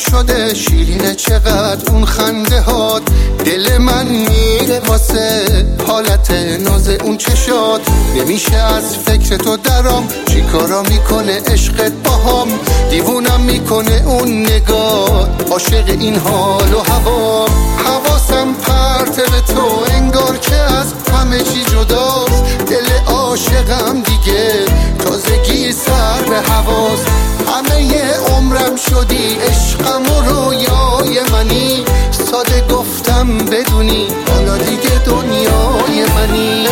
شده شیرینه چقدر اون خنده هات، دل من میره واسه حالت ناز اون چشات. نمیشه از فکر تو درام، چی کارا میکنه عشقت باهام، دیوونم میکنه اون نگاه، عاشق این حال و هوا. حواسم پرت به تو انگار که از همه چی جداست، دل عاشقم دیگه تازگی سر به هواست. همه عمرم شدی عشقم و رویای منی، ساده گفتم بدونی حالا دیگه دنیای منی.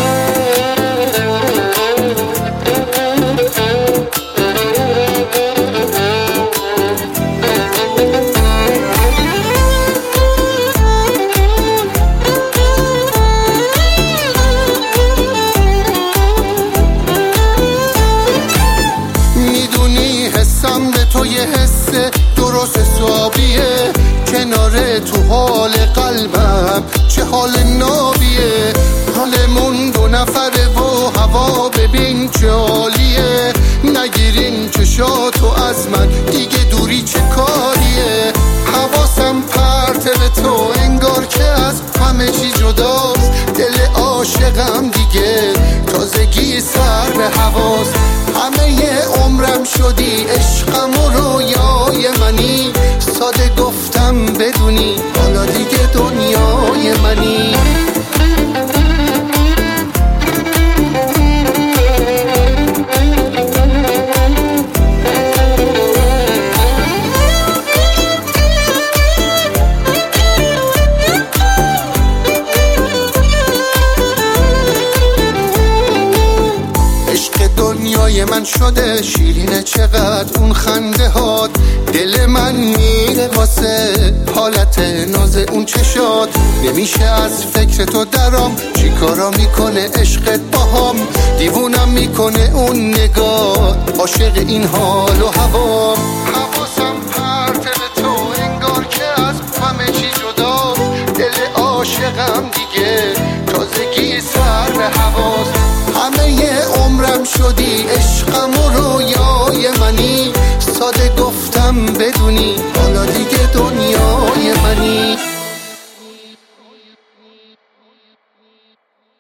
حسم به تو یه حس درست حسابیه، کناره تو حال قلبم چه حال نابیه. حالمون دو نفره و هوا ببین چه حالیه، نگیرین چشاتو از من دیگه دوری چه کاریه. حواسم پرت به تو انگار که از همه چی جداست، دل عاشقم دیگه تازگی سر به هواست. همه عمرم شدی عشقم و رویای منی، ساده گفتم بدونی حالا دیگه دنیای منی. دنیای من شده شیرینه چقدر اون خنده هات، دل من میره واسه حالت ناز اون چشات. نمیشه از فکر تو درام، چی کارا میکنه عشقت باهام، دیوونم میکنه اون نگاه، عاشق این حال و هوا. حواسم پرت به تو انگار که از همه چی جداست، دل عاشقم دیگه تازگی سر به هواست.